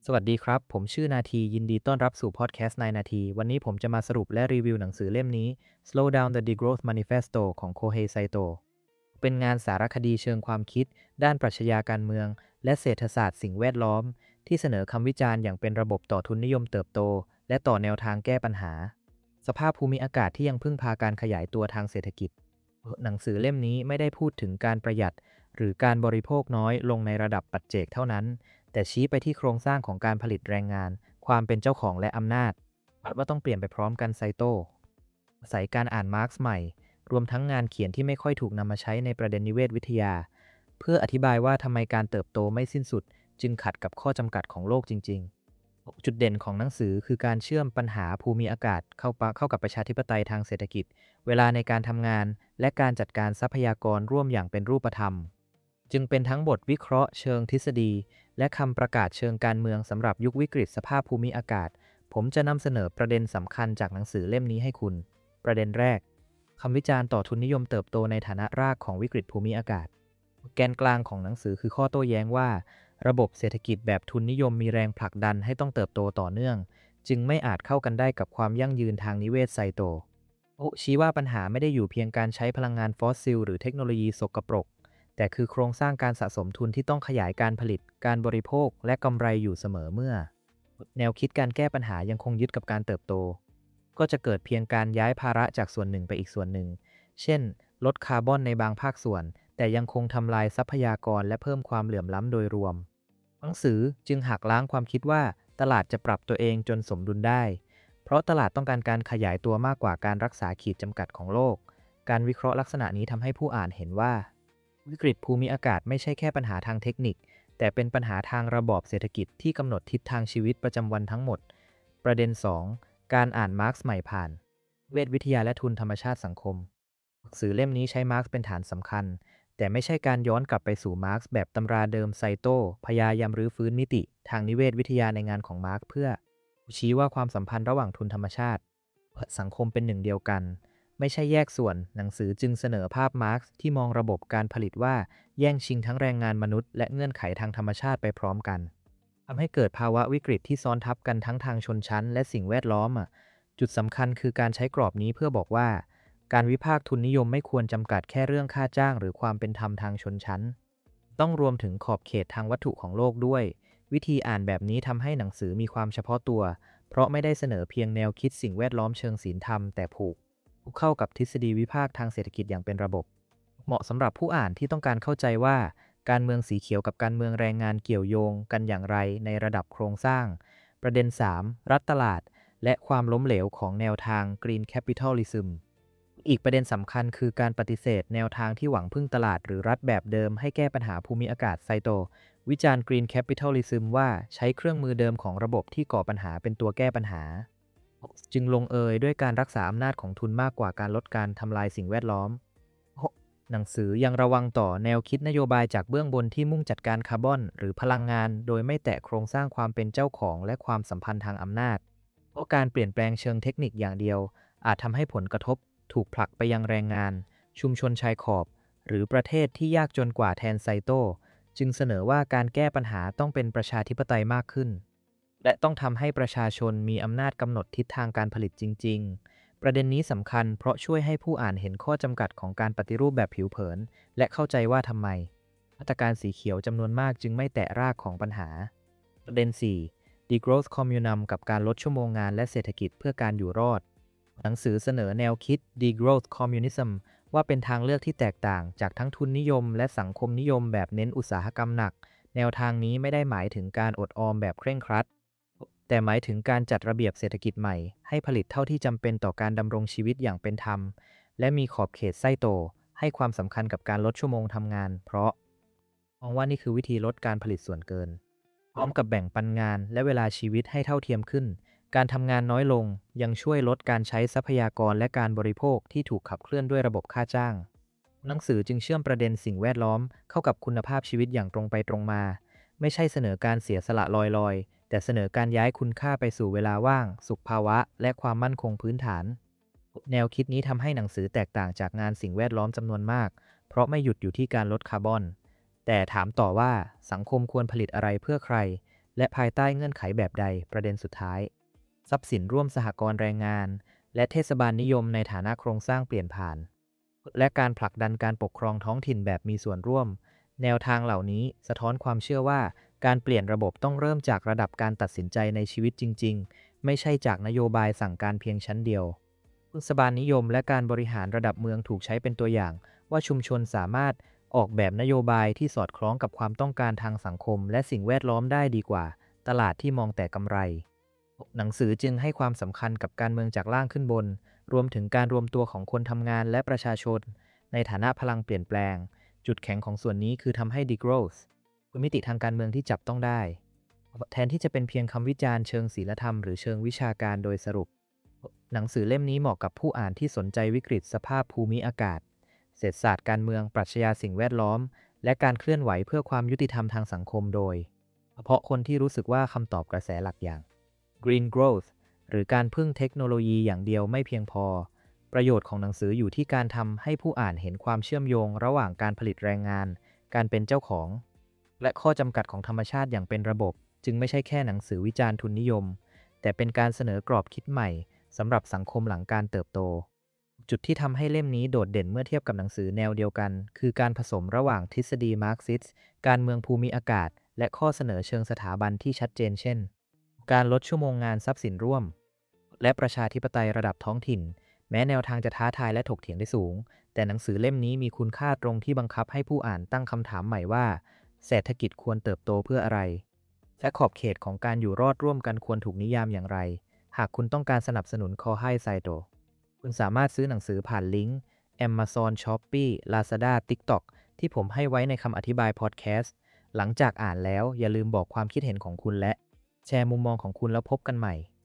สวัสดีครับ ผมชื่อนาทียินดีต้อนรับสู่พอดแคสต์นายนาทีวันนี้ผมจะมาสรุปและรีวิวหนังสือเล่มนี้ Slow Down the Degrowth Manifesto ของโคเฮไซโตะเป็นงานสารคดีเชิงความคิดด้านปรัชญาการเมืองและเศรษฐศาสตร์สิ่งแวดล้อมที่เสนอคำวิจารณ์อย่างเป็นระบบต่อทุนนิยมเติบโตและต่อแนวทางแก้ปัญหาสภาพภูมิอากาศที่ยังพึ่งพาการขยายตัวทางเศรษฐกิจหนังสือเล่มนี้ไม่ได้พูดถึงการประหยัดหรือการบริโภคน้อยลงในระดับปัจเจกเท่านั้น แต่ชี้ไปที่โครงสร้างของการผลิตแรงงาน ความเป็นเจ้าของและอำนาจว่าต้องเปลี่ยนไปพร้อมกันไซโต้อาศัยการอ่านมาร์กซ์ใหม่ รวมทั้งงานเขียนที่ไม่ค่อยถูกนำมาใช้ในประเด็นนิเวศวิทยา เพื่ออธิบายว่าทำไมการเติบโตไม่สิ้นสุด จึงขัดกับข้อจำกัดของโลกจริงๆ จุดเด่นของหนังสือคือการเชื่อมปัญหาภูมิอากาศเข้ากับประชาธิปไตยทางเศรษฐกิจ เวลาในการทำงาน และการจัดการทรัพยากรร่วมอย่างเป็นรูปธรรม จึงเป็นทั้งบทวิเคราะห์เชิงทฤษฎีและคำประกาศเชิงการเมืองสำหรับยุควิกฤตสภาพภูมิอากาศผมจะนำเสนอประเด็นสำคัญจากหนังสือเล่มนี้ให้คุณประเด็นแรกคำวิจารณ์ต่อทุนนิยมเติบโตในฐานะรากของวิกฤตภูมิอากาศแกนกลางของหนังสือคือข้อโต้แย้งว่าระบบเศรษฐกิจแบบทุนนิยมมีแรงผลักดันให้ต้องเติบโตต่อเนื่องจึงไม่อาจเข้ากันได้กับความยั่งยืนทางนิเวศไซโตชี้ว่าปัญหาไม่ได้อยู่เพียงการใช้พลังงานฟอสซิลหรือเทคโนโลยีสกปรก แต่คือโครงสร้างการสะสมทุนที่ต้องขยายการผลิต การบริโภค และกำไรอยู่เสมอเมื่อแนวคิดการแก้ปัญหายังคงยึดกับการเติบโต ก็จะเกิดเพียงการย้ายภาระจากส่วนหนึ่งไปอีกส่วนหนึ่ง เช่น ลดคาร์บอนในบางภาคส่วน แต่ยังคงทำลายทรัพยากรและเพิ่มความเหลื่อมล้ำโดยรวม หนังสือจึงหักล้างความคิดว่าตลาดจะปรับตัวเองจนสมดุลได้ เพราะตลาดต้องการการขยายตัวมากกว่าการรักษาขีดจำกัดของโลก การวิเคราะห์ลักษณะนี้ทำให้ผู้อ่านเห็นว่า วิกฤตภูมิอากาศไม่ใช่แค่ปัญหาทางเทคนิคแต่เป็นปัญหาทางระบอบเศรษฐกิจที่กำหนดทิศทางชีวิตประจำวันทั้งหมดประเด็น2การอ่านมาร์กซ์ใหม่ผ่านเวทวิทยาและทุนธรรมชาติสังคมหนังสือเล่มนี้ใช้มาร์กซ์เป็นฐานสำคัญแต่ไม่ใช่การย้อนกลับไปสู่มาร์กซ์แบบตำราเดิมไซโต้พยายามรื้อฟื้นมิติทางนิเวศวิทยาในงานของมาร์กซ์เพื่อชี้ว่าความสัมพันธ์ระหว่างทุนธรรมชาติสังคมเป็นหนึ่งเดียวกัน ไม่ใช่แยกส่วนหนังสือจึงเสนอภาพมาร์กซ์ที่มองระบบการผลิตว่าแย่งชิงทั้งแรงงานมนุษย์และเงื่อนไขทางธรรมชาติไปพร้อมกันทำให้เกิดภาวะวิกฤตที่ซ้อนทับกันทั้งทางชนชั้นและสิ่งแวดล้อมจุดสำคัญคือการใช้กรอบนี้เพื่อบอกว่าการวิพากษ์ทุนนิยมไม่ควรจำกัดแค่เรื่องค่าจ้างหรือความเป็นธรรมทางชนชั้นต้องรวมถึงขอบเขตทางวัตถุของโลกด้วยวิธีอ่านแบบนี้ทำให้หนังสือมีความเฉพาะตัวเพราะไม่ได้เสนอเพียงแนวคิดสิ่งแวดล้อมเชิงศีลธรรมแต่ผูก เข้ากับทฤษฎีวิพากษ์ทางเศรษฐกิจอย่างเป็นระบบเหมาะสำหรับผู้อ่านที่ต้องการเข้าใจว่าการเมืองสีเขียวกับการเมืองแรงงานเกี่ยวโยงกันอย่างไรในระดับโครงสร้างประเด็น3รัฐตลาดและความล้มเหลวของแนวทาง Green Capitalism อีกประเด็นสำคัญคือการปฏิเสธแนวทางที่หวังพึ่งตลาดหรือรัฐแบบเดิมให้แก้ปัญหาภูมิอากาศไซโตวิจารณ์ Green Capitalism ว่าใช้เครื่องมือเดิมของระบบที่ก่อปัญหาเป็นตัวแก้ปัญหา จึงลงเอยด้วยการรักษาอำนาจของทุนมากกว่าการลดการทำลายสิ่งแวดล้อมหนังสือยังระวังต่อแนวคิดนโยบายจากเบื้องบนที่มุ่งจัดการคาร์บอนหรือพลังงานโดยไม่แตะโครงสร้างความเป็นเจ้าของและความสัมพันธ์ทางอำนาจเพราะการเปลี่ยนแปลงเชิงเทคนิคอย่างเดียวอาจทำให้ผลกระทบถูกผลักไปยังแรงงานชุมชนชายขอบหรือประเทศที่ยากจนกว่าแทนไซโตจึงเสนอว่าการแก้ปัญหาต้องเป็นประชาธิปไตยมากขึ้น และต้องทำให้ประชาชนมีอำนาจกำหนดทิศทางการผลิตจริงๆ ประเด็นนี้สำคัญเพราะช่วยให้ผู้อ่านเห็นข้อจำกัดของการปฏิรูปแบบผิวเผิน และเข้าใจว่าทำไมมาตรการสีเขียวจำนวนมากจึงไม่แตะรากของปัญหา ประเด็น4 Degrowth Communum กับการลดชั่วโมงงานและเศรษฐกิจเพื่อการอยู่รอด หนังสือเสนอแนวคิด Degrowth Communism ว่าเป็นทางเลือกที่แตกต่างจากทั้งทุนนิยมและสังคมนิยมแบบเน้นอุตสาหกรรมหนัก แนวทางนี้ไม่ได้หมายถึงการอดออมแบบเคร่งครัด แต่หมายถึงการจัดระเบียบเศรษฐกิจใหม่ให้ผลิตเท่าที่จำเป็นต่อการดำรงชีวิตอย่างเป็นธรรมและมีขอบเขตไส้โตให้ความสำคัญกับการลดชั่วโมงทำงานเพราะมองว่านี่คือวิธีลดการผลิตส่วนเกินพร้อมกับแบ่งปันงานและเวลาชีวิตให้เท่าเทียมขึ้นการทำงานน้อยลงยังช่วยลดการใช้ทรัพยากรและการบริโภคที่ถูกขับเคลื่อนด้วยระบบค่าจ้างหนังสือจึงเชื่อมประเด็นสิ่งแวดล้อมเข้ากับคุณภาพชีวิตอย่างตรงไปตรงมาไม่ใช่เสนอการเสียสละลอยๆ แต่เสนอการย้ายคุณค่าไปสู่เวลาว่าง สุขภาวะ และความมั่นคงพื้นฐาน แนวคิดนี้ทำให้หนังสือแตกต่างจากงานสิ่งแวดล้อมจำนวนมาก เพราะไม่หยุดอยู่ที่การลดคาร์บอน แต่ถามต่อว่าสังคมควรผลิตอะไรเพื่อใครและภายใต้เงื่อนไขแบบใดประเด็นสุดท้ายทรัพย์สินร่วมสหกรณ์แรงงานและเทศบาลนิยมในฐานะโครงสร้างเปลี่ยนผ่านและการผลักดันการปกครองท้องถิ่นแบบมีส่วนร่วมแนวทางเหล่านี้สะท้อนความเชื่อว่าการเปลี่ยนระบบต้องเริ่มจากระดับการตัดสินใจในชีวิตจริงๆไม่ใช่จากนโยบายสั่งการเพียงชั้นเดียวเทศบาลนิยมและการบริหารระดับเมืองถูกใช้เป็นตัวอย่างว่าชุมชนสามารถออกแบบนโยบายที่สอดคล้องกับความต้องการทางสังคมและสิ่งแวดล้อมได้ดีกว่าตลาดที่มองแต่กำไรหนังสือจึงให้ความสำคัญกับการเมืองจากล่างขึ้นบนรวมถึงการรวมตัวของคนทำงานและประชาชนในฐานะพลังเปลี่ยนแปลงจุดแข็งของส่วนนี้คือทำให้ degrowth เป็นมิติทางการเมืองที่จับต้องได้แทนที่จะเป็นเพียงคำวิจารณ์เชิงศีลธรรมหรือเชิงวิชาการโดยสรุปหนังสือเล่มนี้เหมาะกับผู้อ่านที่สนใจวิกฤตสภาพภูมิอากาศเศรษฐศาสตร์การเมืองปรัชญาสิ่งแวดล้อมและการเคลื่อนไหวเพื่อความยุติธรรมทางสังคมโดยเฉพาะคนที่รู้สึกว่าคำตอบกระแสหลักอย่าง Green Growth หรือการพึ่งเทคโนโลยีอย่างเดียวไม่เพียงพอประโยชน์ของหนังสืออยู่ที่การทำให้ผู้อ่านเห็นความเชื่อมโยงระหว่างการผลิตแรงงานการเป็นเจ้าของและข้อจำกัดของธรรมชาติอย่างเป็นระบบจึงไม่ใช่แค่หนังสือวิจารณ์ทุนนิยมแต่เป็นการเสนอกรอบคิดใหม่สำหรับสังคมหลังการเติบโตจุดที่ทำให้เล่มนี้โดดเด่นเมื่อเทียบกับหนังสือแนวเดียวกันคือการผสมระหว่างทฤษฎีมาร์กซิสต์การเมืองภูมิอากาศและข้อเสนอเชิงสถาบันที่ชัดเจนเช่นการลดชั่วโมงงานทรัพย์สินร่วมและประชาธิปไตยระดับท้องถิ่นแม้แนวทางจะท้าทายและถกเถียงได้สูงแต่หนังสือเล่มนี้มีคุณค่าตรงที่บังคับให้ผู้อ่านตั้งคำถามใหม่ว่าเศรษฐกิจควรเติบโตเพื่ออะไรและขอบเขตของการอยู่รอดร่วมกันควรถูกนิยามอย่างไรหากคุณต้องการสนับสนุนคอไฮไซโตคุณสามารถซื้อหนังสือผ่านลิงก์ Amazon Shopee Lazada TikTok ที่ผมให้ไว้ในคำอธิบายพอดแคสต์หลังจากอ่านแล้วอย่าลืมบอกความคิดเห็นของคุณและแชร์มุมมองของคุณแล้วพบกันใหม่